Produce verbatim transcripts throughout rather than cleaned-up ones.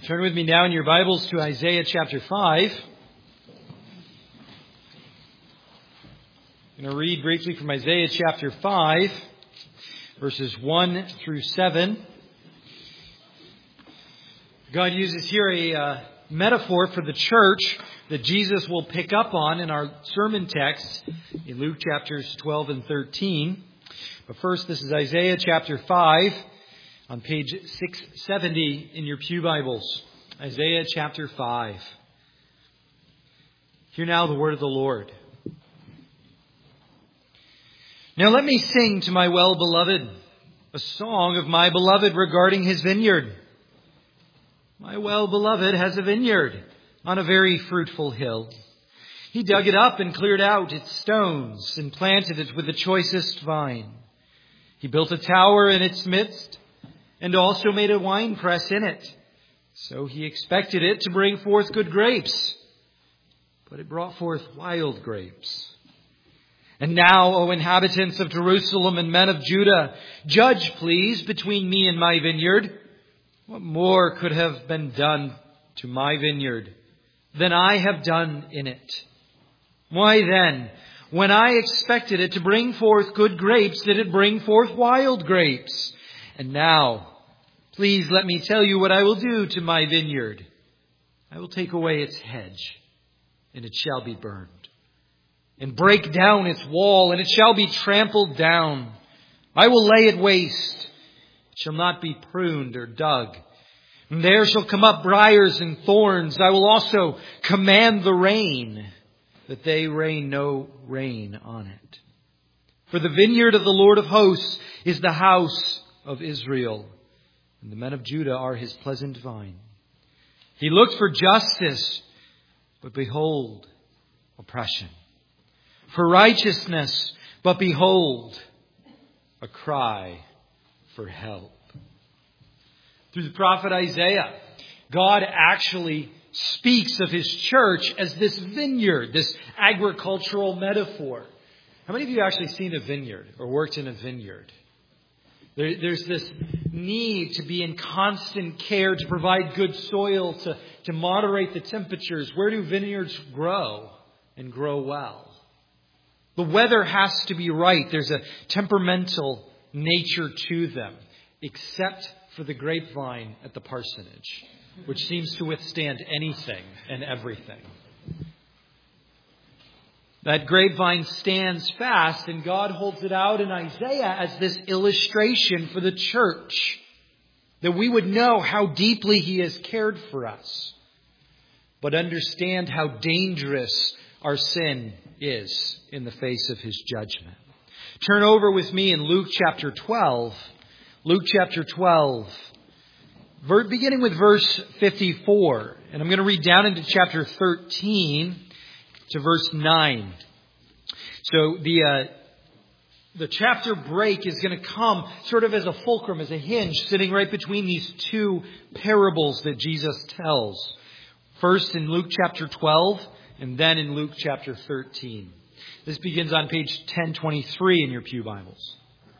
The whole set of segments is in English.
Turn with me now in your Bibles to Isaiah chapter five. I'm going to read briefly from Isaiah chapter five, verses one through seven. God uses here a uh, metaphor for the church that Jesus will pick up on in our sermon text in Luke chapters twelve and thirteen. But first, this is Isaiah chapter five on page six seventy in your pew Bibles. Isaiah chapter five. Hear now the word of the Lord. Now let me sing to my well-beloved a song of my beloved regarding his vineyard. My well-beloved has a vineyard on a very fruitful hill. He dug it up and cleared out its stones and planted it with the choicest vine. He built a tower in its midst and also made a winepress in it. So he expected it to bring forth good grapes, but it brought forth wild grapes. And now, O inhabitants of Jerusalem and men of Judah, judge, please, between me and my vineyard. What more could have been done to my vineyard than I have done in it? Why then, when I expected it to bring forth good grapes, did it bring forth wild grapes? And now, please let me tell you what I will do to my vineyard. I will take away its hedge, and it shall be burned, and break down its wall, and it shall be trampled down. I will lay it waste. It shall not be pruned or dug. And there shall come up briars and thorns. I will also command the rain, that they rain no rain on it. For the vineyard of the Lord of hosts is the house of Israel, and the men of Judah are his pleasant vine. He looked for justice, but behold, oppression. For righteousness, but behold, a cry for help. Through the prophet Isaiah, God actually speaks of his church as this vineyard, this agricultural metaphor. How many of you have actually seen a vineyard or worked in a vineyard? There, there's this need to be in constant care, to provide good soil, to, to moderate the temperatures. Where do vineyards grow and grow well? The weather has to be right. There's a temperamental nature to them, except for the grapevine at the parsonage, which seems to withstand anything and everything. That grapevine stands fast, and God holds it out in Isaiah as this illustration for the church, that we would know how deeply he has cared for us, but understand how dangerous our sin is in the face of his judgment. Turn over with me in Luke chapter twelve. Luke chapter twelve, beginning with verse fifty-four. And I'm going to read down into chapter thirteen to verse nine. So the uh, the chapter break is going to come sort of as a fulcrum, as a hinge, sitting right between these two parables that Jesus tells. First in Luke chapter twelve, and then in Luke chapter thirteen. This begins on page ten twenty-three in your pew Bibles.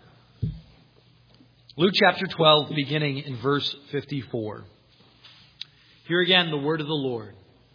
Luke chapter twelve, beginning in verse fifty-four. Hear again the word of the Lord.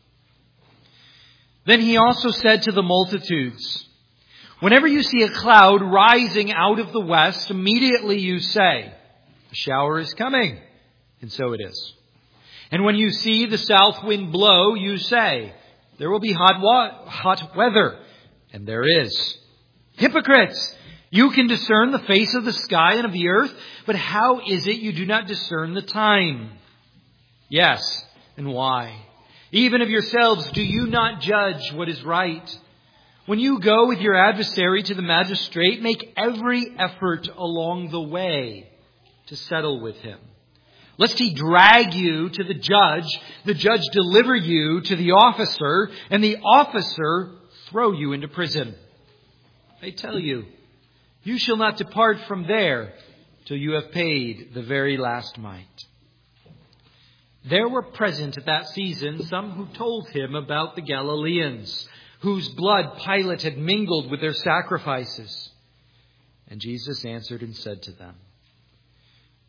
Then he also said to the multitudes, whenever you see a cloud rising out of the west, immediately you say, a shower is coming. And so it is. And when you see the south wind blow, you say, there will be hot, wa- hot weather. And there is. Hypocrites! You can discern the face of the sky and of the earth, but how is it you do not discern the time? Yes, and why? Even of yourselves, do you not judge what is right? When you go with your adversary to the magistrate, make every effort along the way to settle with him. Lest he drag you to the judge, the judge deliver you to the officer, and the officer throw you into prison. I tell you, you shall not depart from there till you have paid the very last mite. There were present at that season some who told him about the Galileans, whose blood Pilate had mingled with their sacrifices. And Jesus answered and said to them,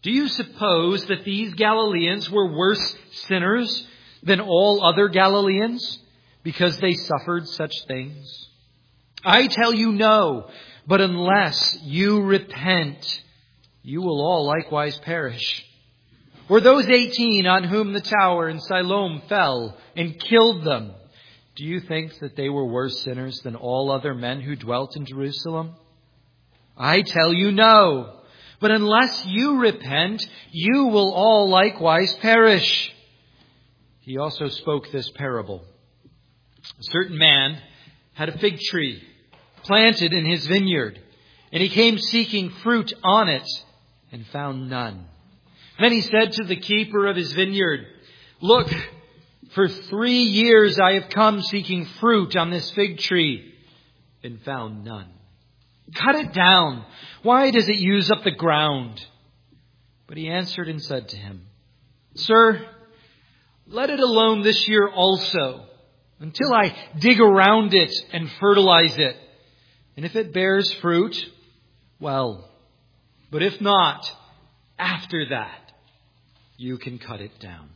Do you suppose that these Galileans were worse sinners than all other Galileans because they suffered such things? I tell you no, but unless you repent, you will all likewise perish. Or those eighteen on whom the tower in Siloam fell and killed them, do you think that they were worse sinners than all other men who dwelt in Jerusalem? I tell you no. But unless you repent, you will all likewise perish. He also spoke this parable. A certain man had a fig tree planted in his vineyard, and he came seeking fruit on it and found none. Then he said to the keeper of his vineyard, "Look, for three years I have come seeking fruit on this fig tree and found none. Cut it down. Why does it use up the ground?" But he answered and said to him, "Sir, let it alone this year also, until I dig around it and fertilize it. And if it bears fruit, well, but if not, after that, you can cut it down."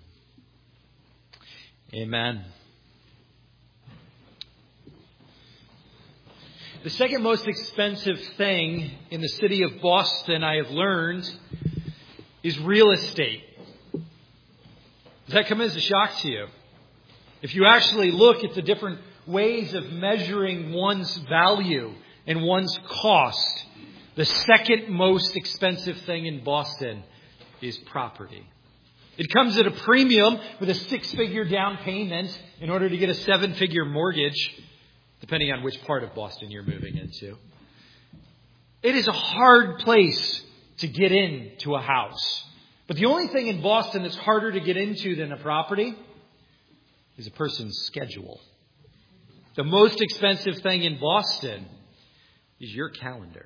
Amen. The second most expensive thing in the city of Boston, I have learned, is real estate. Does that come as a shock to you? If you actually look at the different ways of measuring one's value and one's cost, the second most expensive thing in Boston is property. It comes at a premium with a six-figure down payment in order to get a seven-figure mortgage, depending on which part of Boston you're moving into. It is a hard place to get into a house. But the only thing in Boston that's harder to get into than a property is a person's schedule. The most expensive thing in Boston is your calendar.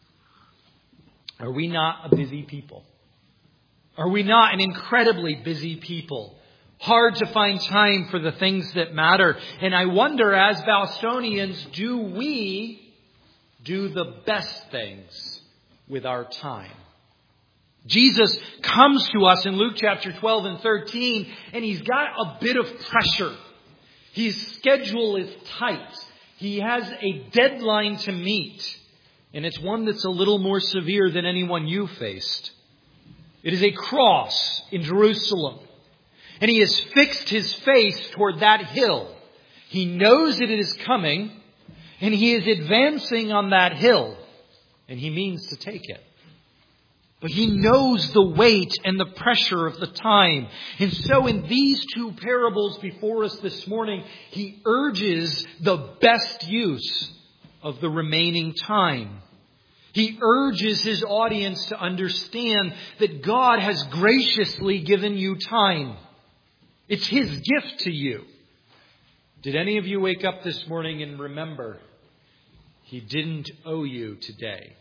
Are we not a busy people? Are we not an incredibly busy people? Hard to find time for the things that matter. And I wonder, as Bostonians, do we do the best things with our time? Jesus comes to us in Luke chapter twelve and thirteen, and he's got a bit of pressure. His schedule is tight. He has a deadline to meet, and it's one that's a little more severe than anyone you faced. It is a cross in Jerusalem. And he has fixed his face toward that hill. He knows that it is coming, and he is advancing on that hill, and he means to take it. But he knows the weight and the pressure of the time. And so in these two parables before us this morning, he urges the best use of the remaining time. He urges his audience to understand that God has graciously given you time. It's his gift to you. Did any of you wake up this morning and remember he didn't owe you today?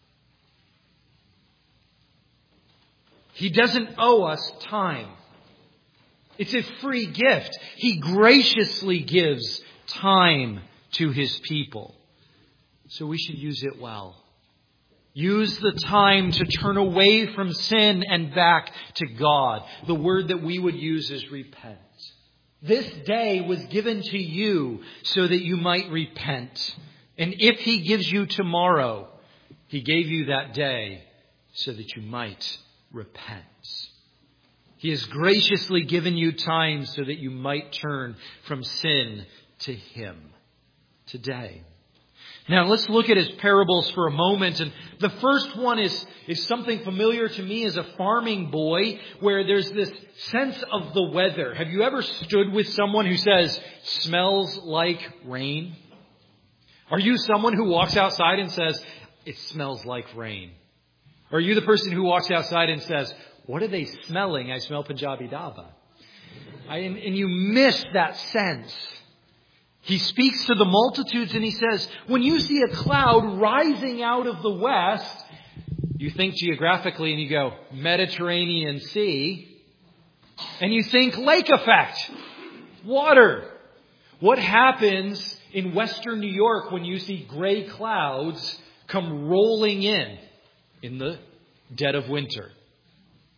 He doesn't owe us time. It's a free gift. He graciously gives time to his people. So we should use it well. Use the time to turn away from sin and back to God. The word that we would use is repent. This day was given to you so that you might repent. And if he gives you tomorrow, he gave you that day so that you might repent. He has graciously given you time so that you might turn from sin to him today. Now let's look at his parables for a moment. And the first one is, is something familiar to me as a farming boy, where there's this sense of the weather. Have you ever stood with someone who says, "Smells like rain"? Are you someone who walks outside and says, "It smells like rain"? Or are you the person who walks outside and says, "What are they smelling? I smell Punjabi Dhaba." I, and, and you miss that sense. He speaks to the multitudes and he says, when you see a cloud rising out of the west, you think geographically and you go, Mediterranean Sea. And you think lake effect, water. What happens in western New York when you see gray clouds come rolling in in the dead of winter?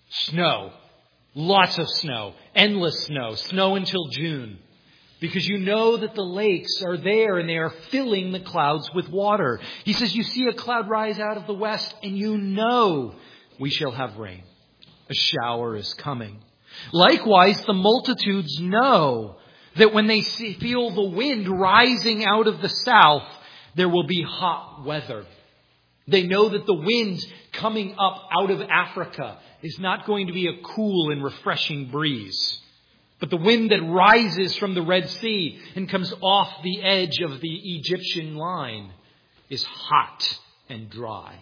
Snow. Lots of snow. Endless snow. Snow until June. Because you know that the lakes are there and they are filling the clouds with water. He says, you see a cloud rise out of the west and you know we shall have rain. A shower is coming. Likewise, the multitudes know that when they see, feel the wind rising out of the south, there will be hot weather. They know that the wind coming up out of Africa is not going to be a cool and refreshing breeze, but the wind that rises from the Red Sea and comes off the edge of the Egyptian line is hot and dry.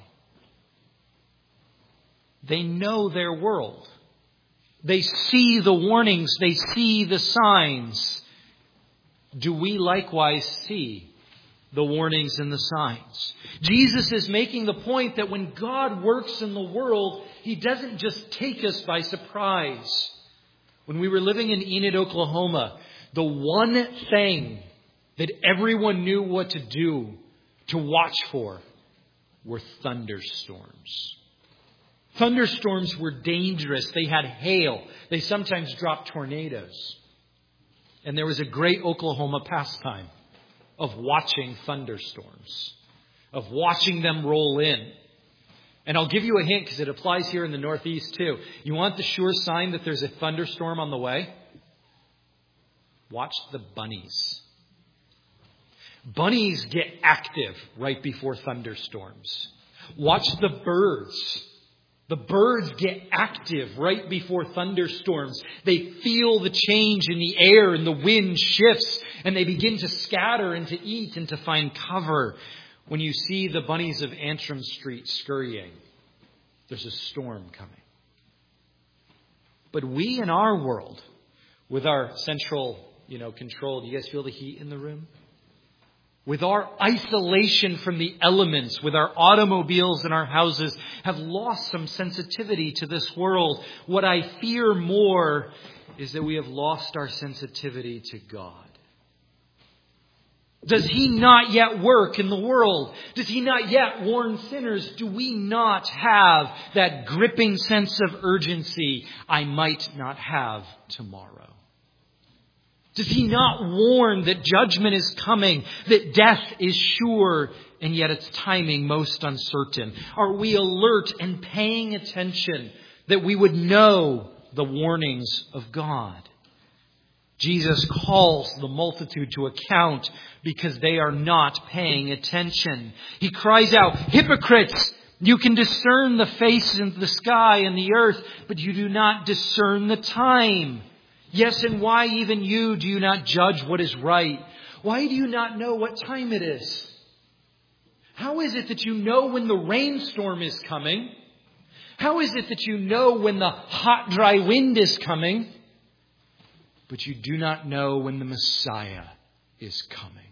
They know their world. They see the warnings. They see the signs. Do we likewise see the warnings and the signs? Jesus is making the point that when God works in the world, He doesn't just take us by surprise. When we were living in Enid, Oklahoma, the one thing that everyone knew what to do, to watch for, were thunderstorms. Thunderstorms were dangerous. They had hail. They sometimes dropped tornadoes. And there was a great Oklahoma pastime of watching thunderstorms, of watching them roll in. And I'll give you a hint because it applies here in the Northeast too. You want the sure sign that there's a thunderstorm on the way? Watch the bunnies. Bunnies get active right before thunderstorms. Watch the birds. The birds get active right before thunderstorms. They feel the change in the air and the wind shifts and they begin to scatter and to eat and to find cover. When you see the bunnies of Antrim Street scurrying, there's a storm coming. But we in our world, with our central, you know, control, do you guys feel the heat in the room? With our isolation from the elements, with our automobiles and our houses, have lost some sensitivity to this world. What I fear more is that we have lost our sensitivity to God. Does He not yet work in the world? Does He not yet warn sinners? Do we not have that gripping sense of urgency I might not have tomorrow? Does He not warn that judgment is coming, that death is sure, and yet its timing most uncertain? Are we alert and paying attention that we would know the warnings of God? Jesus calls the multitude to account because they are not paying attention. He cries out, "Hypocrites! You can discern the face in the sky and the earth, but you do not discern the time. Yes, and why even you do you not judge what is right? Why do you not know what time it is? How is it that you know when the rainstorm is coming? How is it that you know when the hot, dry wind is coming? But you do not know when the Messiah is coming.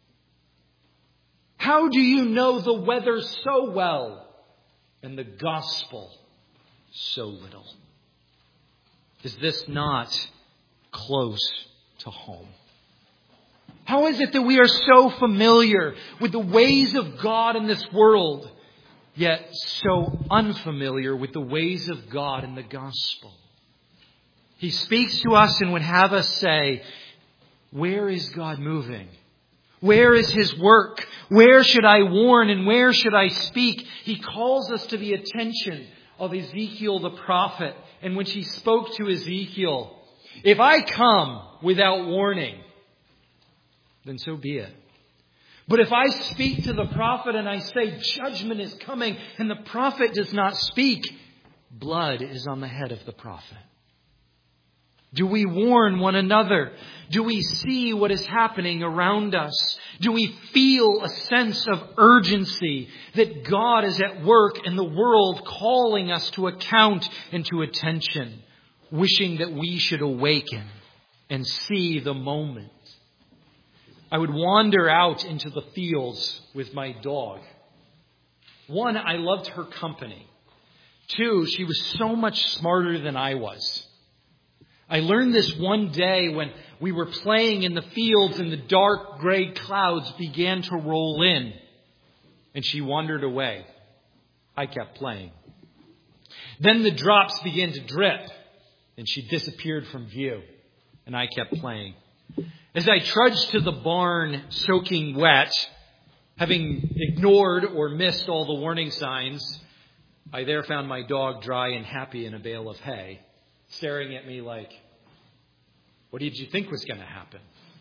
How do you know the weather so well and the gospel so little? Is this not close to home? How is it that we are so familiar with the ways of God in this world, yet so unfamiliar with the ways of God in the gospel? He speaks to us and would have us say, where is God moving? Where is His work? Where should I warn and where should I speak? He calls us to the attention of Ezekiel the prophet. And when she spoke to Ezekiel, if I come without warning, then so be it. But if I speak to the prophet and I say judgment is coming and the prophet does not speak, blood is on the head of the prophet. Do we warn one another? Do we see what is happening around us? Do we feel a sense of urgency that God is at work in the world, calling us to account and to attention, wishing that we should awaken and see the moment? I would wander out into the fields with my dog. One, I loved her company. Two, she was so much smarter than I was. I learned this one day when we were playing in the fields and the dark gray clouds began to roll in and she wandered away. I kept playing. Then the drops began to drip, and she disappeared from view, and I kept playing. As I trudged to the barn soaking wet, having ignored or missed all the warning signs, I there found my dog dry and happy in a bale of hay, staring at me like, what did you think was going to happen?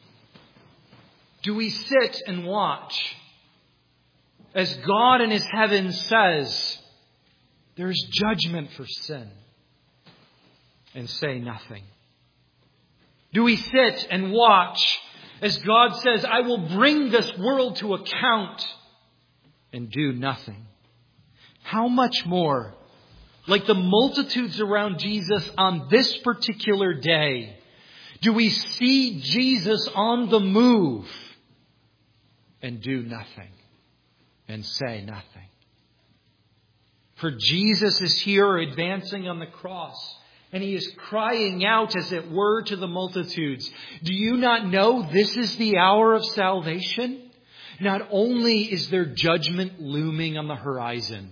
Do we sit and watch as God in His heaven says, there is judgment for sin, and say nothing? Do we sit and watch as God says, I will bring this world to account, and do nothing? How much more, like the multitudes around Jesus on this particular day, do we see Jesus on the move and do nothing and say nothing? For Jesus is here advancing on the cross, and He is crying out, as it were, to the multitudes. Do you not know this is the hour of salvation? Not only is there judgment looming on the horizon,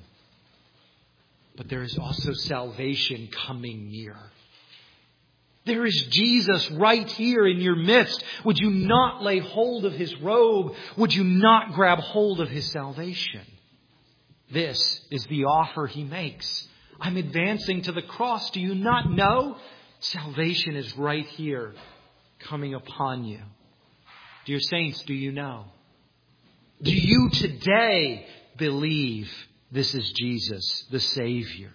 but there is also salvation coming near. There is Jesus right here in your midst. Would you not lay hold of His robe? Would you not grab hold of His salvation? This is the offer He makes. I'm advancing to the cross. Do you not know? Salvation is right here, coming upon you. Dear saints, do you know? Do you today believe this is Jesus, the Savior?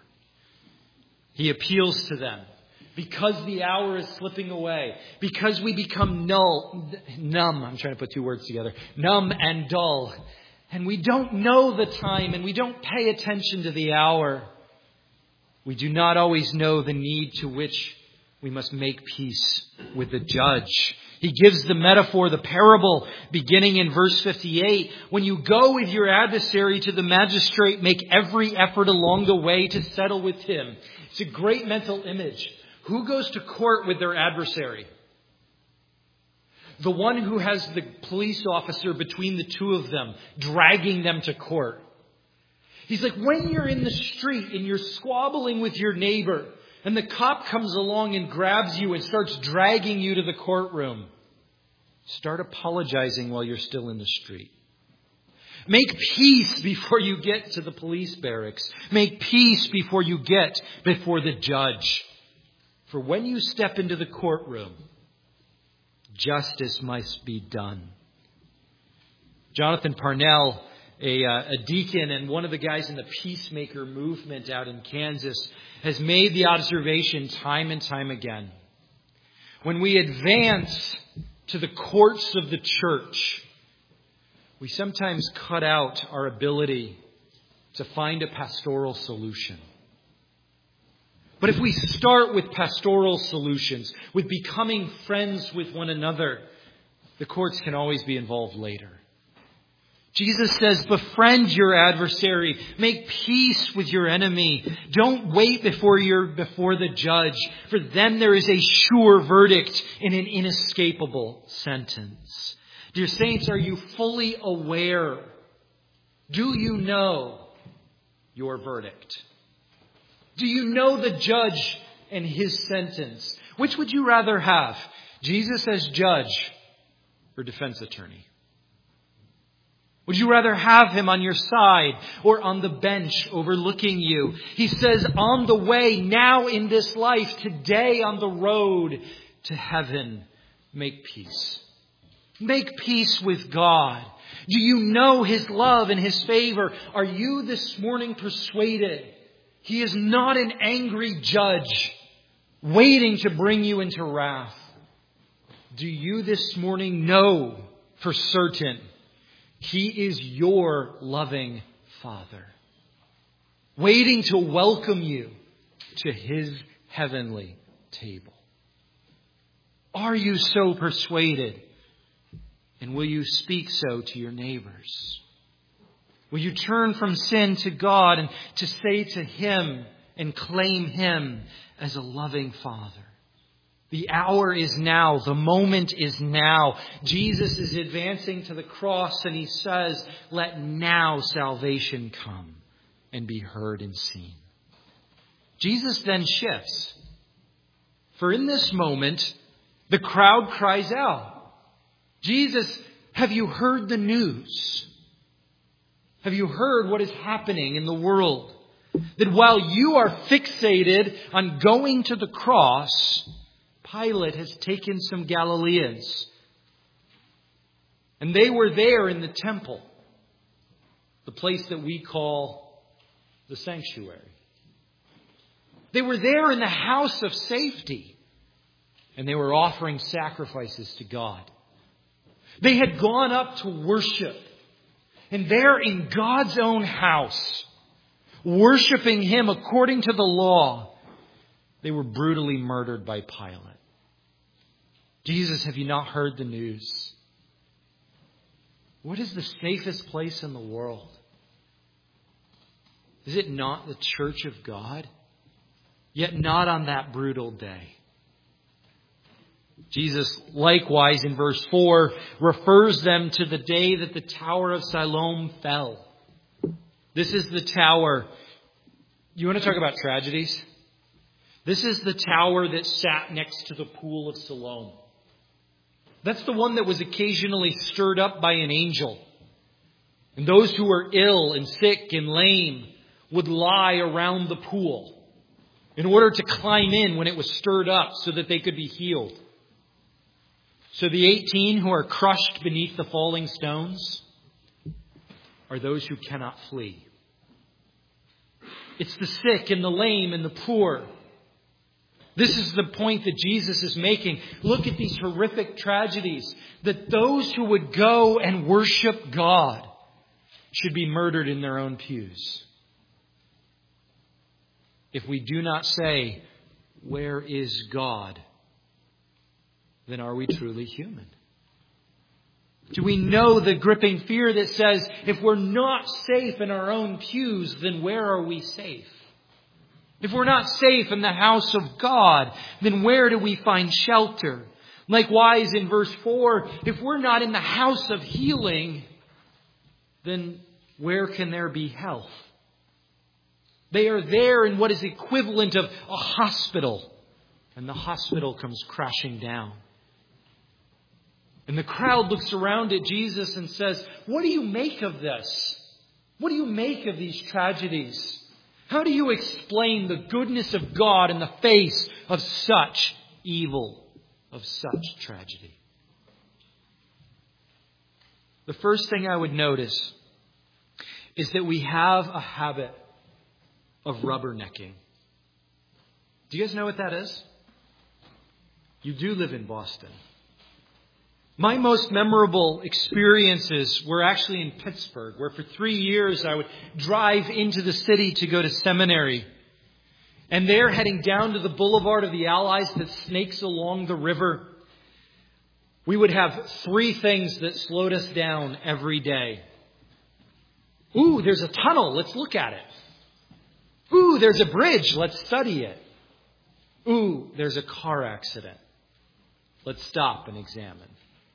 He appeals to them. Because the hour is slipping away, because we become null, numb, I'm trying to put two words together, numb and dull, and we don't know the time and we don't pay attention to the hour, we do not always know the need to which we must make peace with the judge. He gives the metaphor, the parable, beginning in verse fifty-eight. When you go with your adversary to the magistrate, make every effort along the way to settle with him. It's a great mental image. Who goes to court with their adversary? The one who has the police officer between the two of them, dragging them to court. He's like, when you're in the street and you're squabbling with your neighbor, and the cop comes along and grabs you and starts dragging you to the courtroom, start apologizing while you're still in the street. Make peace before you get to the police barracks. Make peace before you get before the judge. For when you step into the courtroom, justice must be done. Jonathan Parnell, a, uh, a deacon and one of the guys in the Peacemaker movement out in Kansas, has made the observation time and time again. When we advance to the courts of the church, we sometimes cut out our ability to find a pastoral solution. But if we start with pastoral solutions, with becoming friends with one another, the courts can always be involved later. Jesus says, befriend your adversary. Make peace with your enemy. Don't wait before you're before the judge. For then there is a sure verdict and an inescapable sentence. Dear saints, are you fully aware? Do you know your verdict? Do you know the judge and his sentence? Which would you rather have? Jesus as judge or defense attorney? Would you rather have him on your side or on the bench overlooking you? He says, on the way, now in this life, today on the road to heaven, make peace. Make peace with God. Do you know His love and His favor? Are you this morning persuaded He is not an angry judge waiting to bring you into wrath? Do you this morning know for certain He is your loving Father, waiting to welcome you to His heavenly table? Are you so persuaded? And will you speak so to your neighbors? Will you turn from sin to God and to say to Him and claim Him as a loving Father? The hour is now. The moment is now. Jesus is advancing to the cross and He says, let now salvation come and be heard and seen. Jesus then shifts. For in this moment, the crowd cries out, Jesus, have you heard the news? Have you heard what is happening in the world? That while you are fixated on going to the cross, Pilate has taken some Galileans. And they were there in the temple, the place that we call the sanctuary. They were there in the house of safety, and they were offering sacrifices to God. They had gone up to worship, and there in God's own house, worshiping Him according to the law, they were brutally murdered by Pilate. Jesus, have you not heard the news? What is the safest place in the world? Is it not the church of God? Yet not on that brutal day. Jesus, likewise, in verse four, refers them to the day that the Tower of Siloam fell. This is the tower. You want to talk about tragedies? This is the tower that sat next to the pool of Siloam. That's the one that was occasionally stirred up by an angel. And those who were ill and sick and lame would lie around the pool in order to climb in when it was stirred up so that they could be healed. So the eighteen who are crushed beneath the falling stones are those who cannot flee. It's the sick and the lame and the poor. This is the point that Jesus is making. Look at these horrific tragedies. That those who would go and worship God should be murdered in their own pews. If we do not say, where is God? Then are we truly human? Do we know the gripping fear that says, if we're not safe in our own pews, then where are we safe? If we're not safe in the house of God, then where do we find shelter? Likewise, in verse four, if we're not in the house of healing, then where can there be health? They are there in what is equivalent of a hospital, and the hospital comes crashing down. And the crowd looks around at Jesus and says, what do you make of this? What do you make of these tragedies? How do you explain the goodness of God in the face of such evil, of such tragedy? The first thing I would notice is that we have a habit of rubbernecking. Do you guys know what that is? You do live in Boston. My most memorable experiences were actually in Pittsburgh, where for three years I would drive into the city to go to seminary. And there, heading down to the Boulevard of the Allies that snakes along the river, we would have three things that slowed us down every day. Ooh, there's a tunnel. Let's look at it. Ooh, there's a bridge. Let's study it. Ooh, there's a car accident. Let's stop and examine.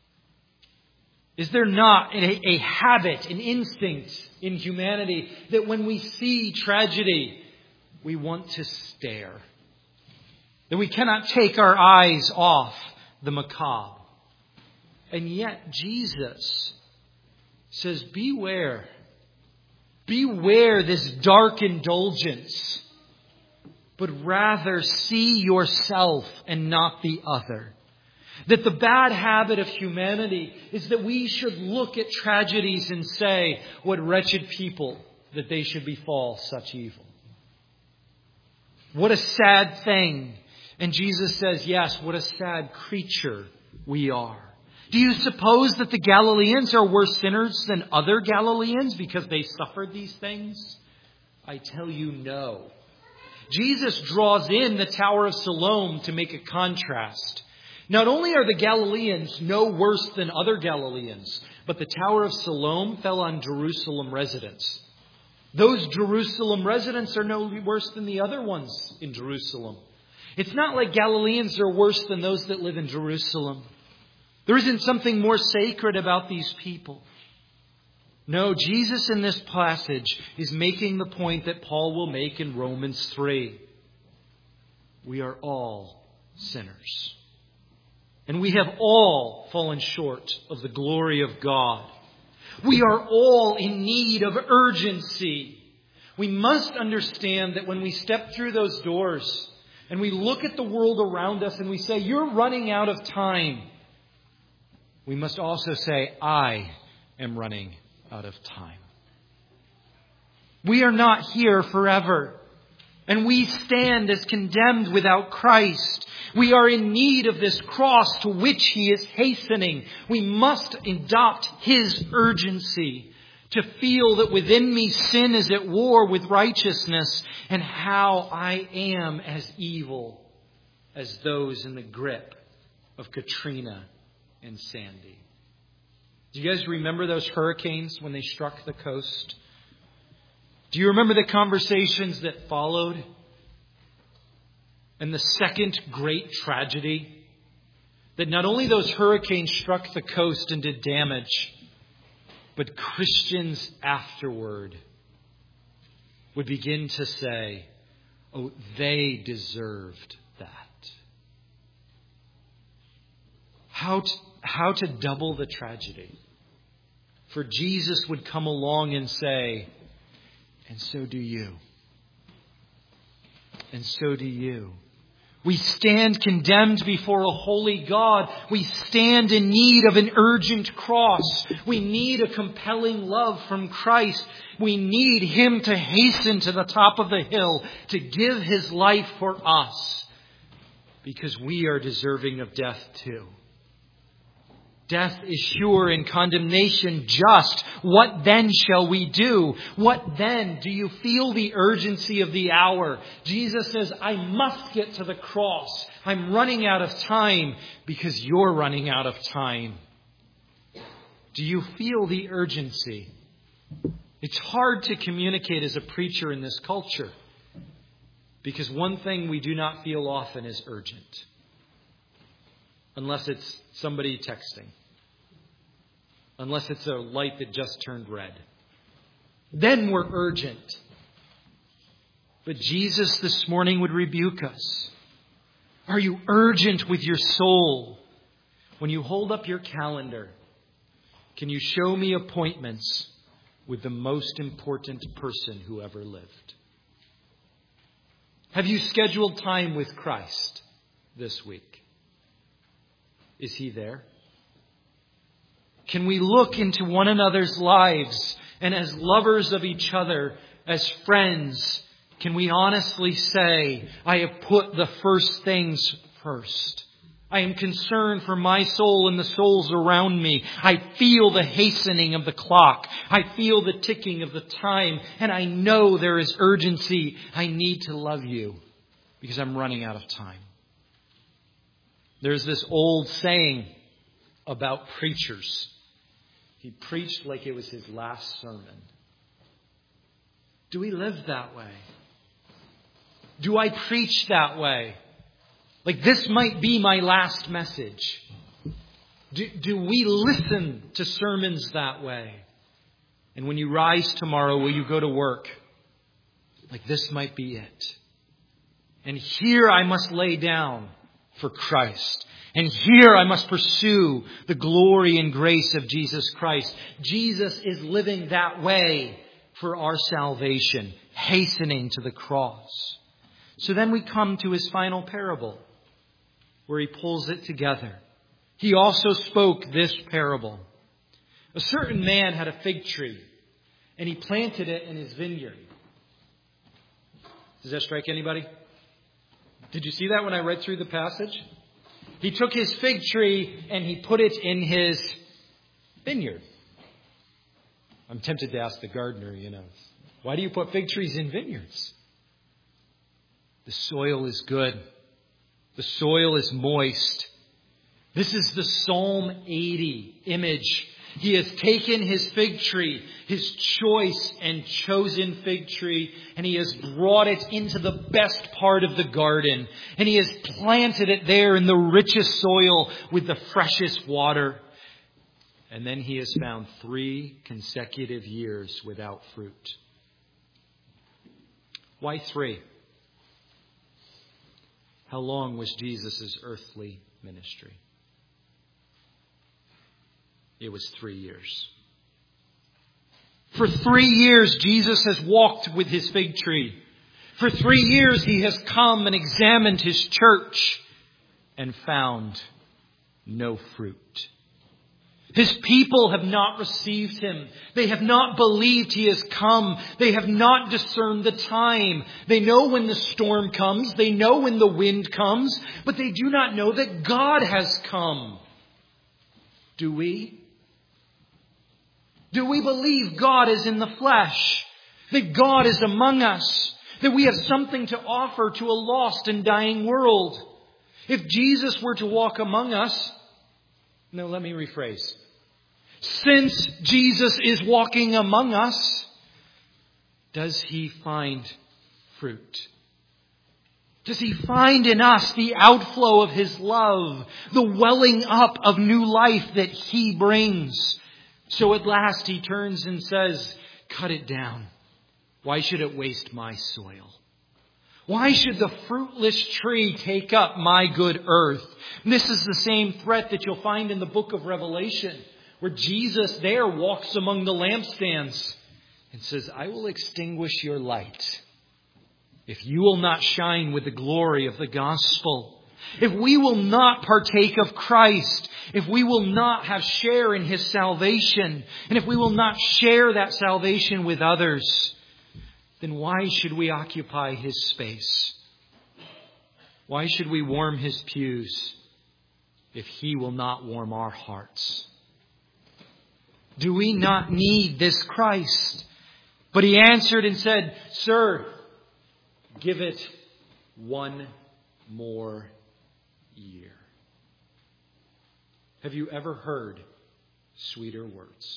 Is there not a, a habit, an instinct in humanity that when we see tragedy, we want to stare? That we cannot take our eyes off the macabre. And yet Jesus says, beware. Beware this dark indulgence, but rather see yourself and not the other. That the bad habit of humanity is that we should look at tragedies and say, what wretched people that they should befall such evil. What a sad thing. And Jesus says, yes, what a sad creature we are. Do you suppose that the Galileans are worse sinners than other Galileans because they suffered these things? I tell you no. Jesus draws in the Tower of Siloam to make a contrast. Not only are the Galileans no worse than other Galileans, but the Tower of Siloam fell on Jerusalem residents. Those Jerusalem residents are no worse than the other ones in Jerusalem. It's not like Galileans are worse than those that live in Jerusalem. There isn't something more sacred about these people. No, Jesus in this passage is making the point that Paul will make in Romans three. we are all sinners. And we have all fallen short of the glory of God. We are all in need of urgency. We must understand that when we step through those doors and we look at the world around us and we say, you're running out of time, we must also say, I am running out of time. We are not here forever. And we stand as condemned without Christ. We are in need of this cross to which He is hastening. We must adopt His urgency to feel that within me sin is at war with righteousness, and how I am as evil as those in the grip of Katrina and Sandy. Do you guys remember those hurricanes when they struck the coast? Do you remember the conversations that followed? And the second great tragedy? That not only those hurricanes struck the coast and did damage, but Christians afterward would begin to say, oh, they deserved that. How to, how to double the tragedy? For Jesus would come along and say, and so do you. And so do you. We stand condemned before a holy God. We stand in need of an urgent cross. We need a compelling love from Christ. We need Him to hasten to the top of the hill to give His life for us, because we are deserving of death too. Death is sure and condemnation just. What then shall we do? What then? Do you feel the urgency of the hour? Jesus says, I must get to the cross. I'm running out of time because you're running out of time. Do you feel the urgency? It's hard to communicate as a preacher in this culture, because one thing we do not feel often is urgent. Unless it's somebody texting. Unless it's a light that just turned red. Then we're urgent. But Jesus this morning would rebuke us. Are you urgent with your soul? When you hold up your calendar, can you show me appointments with the most important person who ever lived? Have you scheduled time with Christ this week? Is He there? Can we look into one another's lives, and as lovers of each other, as friends, can we honestly say, I have put the first things first. I am concerned for my soul and the souls around me. I feel the hastening of the clock. I feel the ticking of the time, and I know there is urgency. I need to love you because I'm running out of time. There's this old saying about preachers. He preached like it was his last sermon. Do we live that way? Do I preach that way? Like this might be my last message. Do, do we listen to sermons that way? And when you rise tomorrow, will you go to work? Like this might be it. And here I must lay down for Christ. And here I must pursue the glory and grace of Jesus Christ. Jesus is living that way for our salvation, hastening to the cross. So then we come to His final parable, where He pulls it together. He also spoke this parable. A certain man had a fig tree, and he planted it in his vineyard. Does that strike anybody? Did you see that when I read through the passage? He took his fig tree and he put it in his vineyard. I'm tempted to ask the gardener, you know, why do you put fig trees in vineyards? The soil is good. The soil is moist. This is the Psalm eighty image. He has taken his fig tree, his choice and chosen fig tree, and he has brought it into the best part of the garden. And he has planted it there in the richest soil with the freshest water. And then he has found three consecutive years without fruit. Why three? How long was Jesus' earthly ministry? It was three years. For three years, Jesus has walked with his fig tree. For three years, he has come and examined his church and found no fruit. His people have not received him. They have not believed he has come. They have not discerned the time. They know when the storm comes. They know when the wind comes. But they do not know that God has come. Do we? Do we believe God is in the flesh? That God is among us? That we have something to offer to a lost and dying world? If Jesus were to walk among us... No, let me rephrase. Since Jesus is walking among us, does he find fruit? Does he find in us the outflow of his love, the welling up of new life that he brings? So at last he turns and says, cut it down. Why should it waste my soil? Why should the fruitless tree take up my good earth? And this is the same threat that you'll find in the book of Revelation, where Jesus there walks among the lampstands and says, I will extinguish your light if you will not shine with the glory of the gospel. If we will not partake of Christ, if we will not have share in his salvation, and if we will not share that salvation with others, then why should we occupy his space? Why should we warm his pews if he will not warm our hearts? Do we not need this Christ? But he answered and said, Sir, give it one more year. Have you ever heard sweeter words?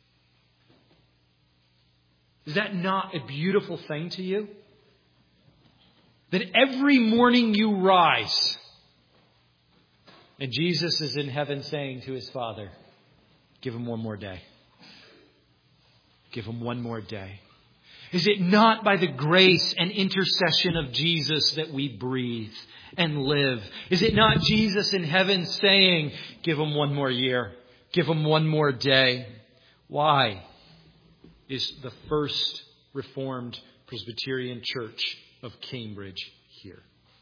Is that not a beautiful thing to you? That every morning you rise and Jesus is in heaven saying to his Father, give him one more day. Give him one more day. Is it not by the grace and intercession of Jesus that we breathe and live? Is it not Jesus in heaven saying, give him one more year, give him one more day? Why is the First Reformed Presbyterian Church of Cambridge here?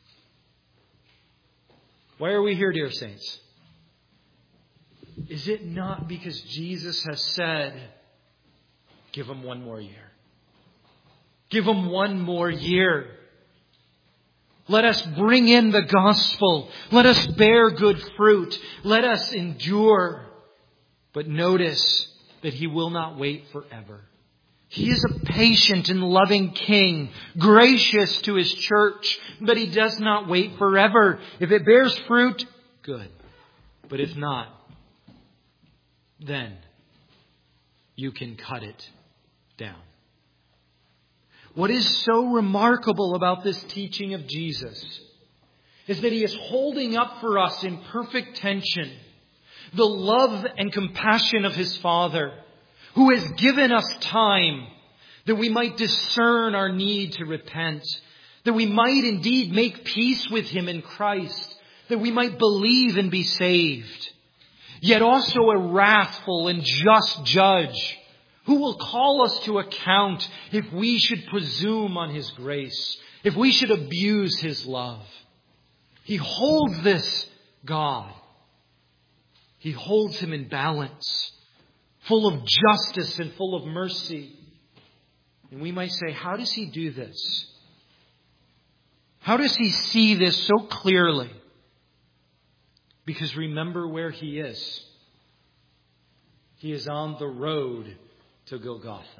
Why are we here, dear saints? Is it not because Jesus has said, give him one more year? Give him one more year. Let us bring in the gospel. Let us bear good fruit. Let us endure. But notice that he will not wait forever. He is a patient and loving king, gracious to his church, but he does not wait forever. If it bears fruit, good. But if not, then you can cut it down. What is so remarkable about this teaching of Jesus is that he is holding up for us in perfect tension the love and compassion of his Father, who has given us time that we might discern our need to repent, that we might indeed make peace with him in Christ, that we might believe and be saved, yet also a wrathful and just judge who will call us to account if we should presume on his grace, if we should abuse his love. He holds this God. He holds him in balance, full of justice and full of mercy. And we might say, how does he do this? How does he see this so clearly? Because remember where he is. He is on the road to Golgotha.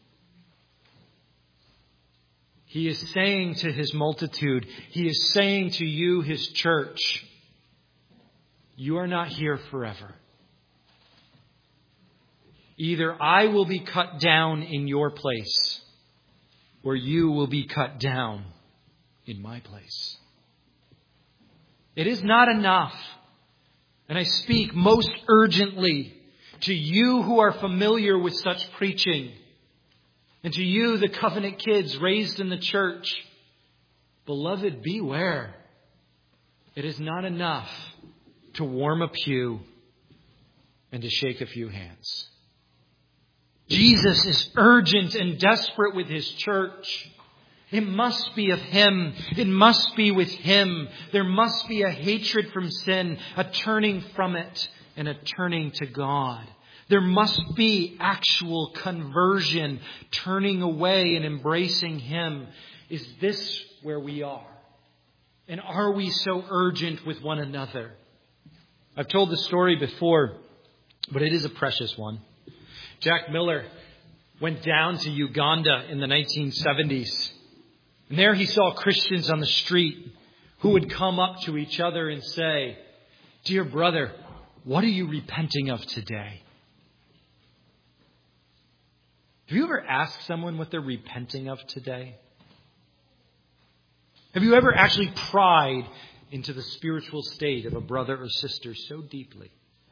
He is saying to his multitude, he is saying to you, his church, you are not here forever. Either I will be cut down in your place, or you will be cut down in my place. It is not enough, and I speak most urgently to you who are familiar with such preaching, and to you, the covenant kids raised in the church. Beloved, beware. It is not enough to warm a pew and to shake a few hands. Jesus is urgent and desperate with His church. It must be of Him. It must be with Him. There must be a hatred from sin, a turning from it, and a turning to God. There must be actual conversion, turning away and embracing Him. Is this where we are? And are we so urgent with one another? I've told the story before, but it is a precious one. Jack Miller went down to Uganda in the nineteen seventies. And there he saw Christians on the street who would come up to each other and say, "Dear brother, what are you repenting of today?" Have you ever asked someone what they're repenting of today? Have you ever actually pried into the spiritual state of a brother or sister so deeply?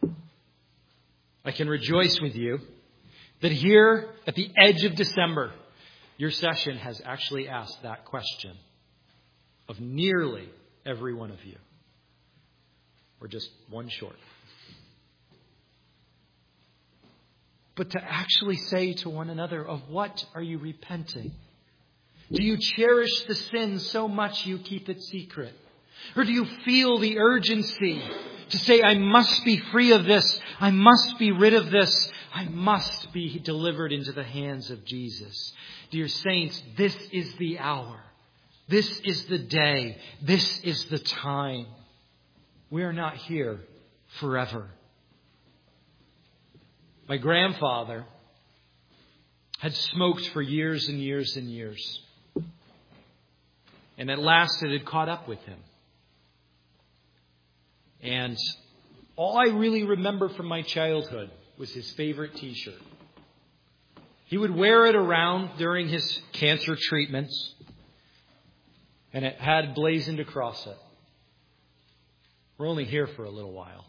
I can rejoice with you that here at the edge of December, your session has actually asked that question of nearly every one of you. We're just one short. But to actually say to one another, of what are you repenting? Do you cherish the sin so much you keep it secret? Or do you feel the urgency to say, I must be free of this. I must be rid of this. I must be delivered into the hands of Jesus. Dear saints, this is the hour. This is the day. This is the time. We are not here forever. My grandfather had smoked for years and years and years. And at last it had caught up with him. And all I really remember from my childhood was his favorite t-shirt. He would wear it around during his cancer treatments. And it had blazoned across it, "We're only here for a little while."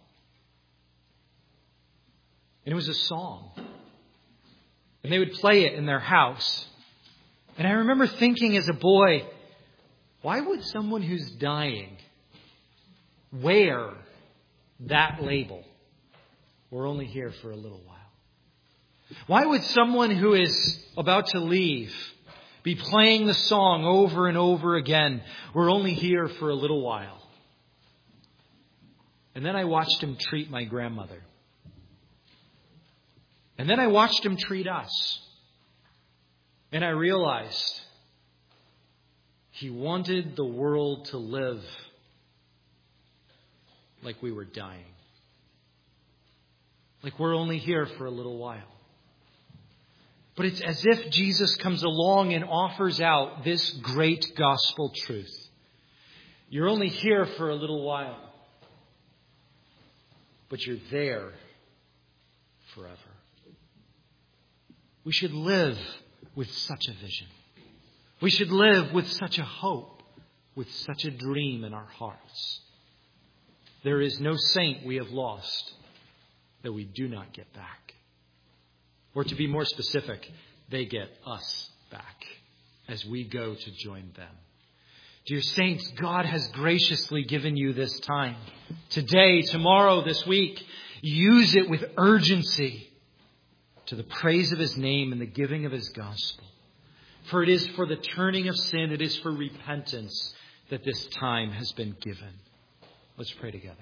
And it was a song. And they would play it in their house. And I remember thinking as a boy, why would someone who's dying wear that label? "We're only here for a little while." Why would someone who is about to leave be playing the song over and over again, "We're only here for a little while"? And then I watched him treat my grandmother. And then I watched him treat us. And I realized he wanted the world to live like we were dying. Like we're only here for a little while. But it's as if Jesus comes along and offers out this great gospel truth. You're only here for a little while, but you're there forever. We should live with such a vision. We should live with such a hope, with such a dream in our hearts. There is no saint we have lost that we do not get back. Or to be more specific, they get us back as we go to join them. Dear saints, God has graciously given you this time. Today, tomorrow, this week. Use it with urgency to the praise of His name and the giving of His gospel. For it is for the turning of sin, it is for repentance that this time has been given. Let's pray together.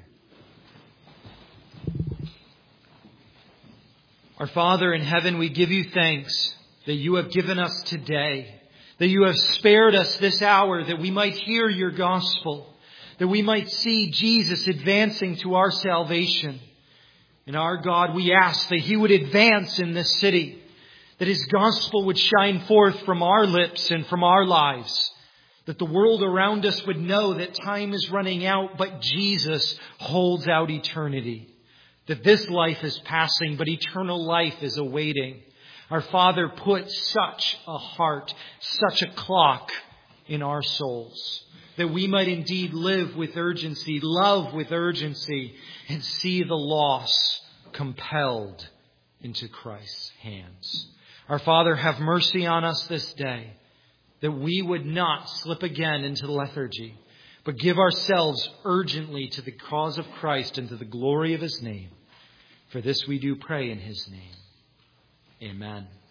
Our Father in heaven, we give you thanks that you have given us today, that you have spared us this hour, that we might hear your gospel, that we might see Jesus advancing to our salvation. And our God, we ask that He would advance in this city, that His gospel would shine forth from our lips and from our lives, that the world around us would know that time is running out, but Jesus holds out eternity. That this life is passing, but eternal life is awaiting. Our Father, put such a heart, such a clock in our souls, that we might indeed live with urgency, love with urgency, and see the lost compelled into Christ's hands. Our Father, have mercy on us this day, that we would not slip again into lethargy, but give ourselves urgently to the cause of Christ and to the glory of his name. For this we do pray in his name. Amen.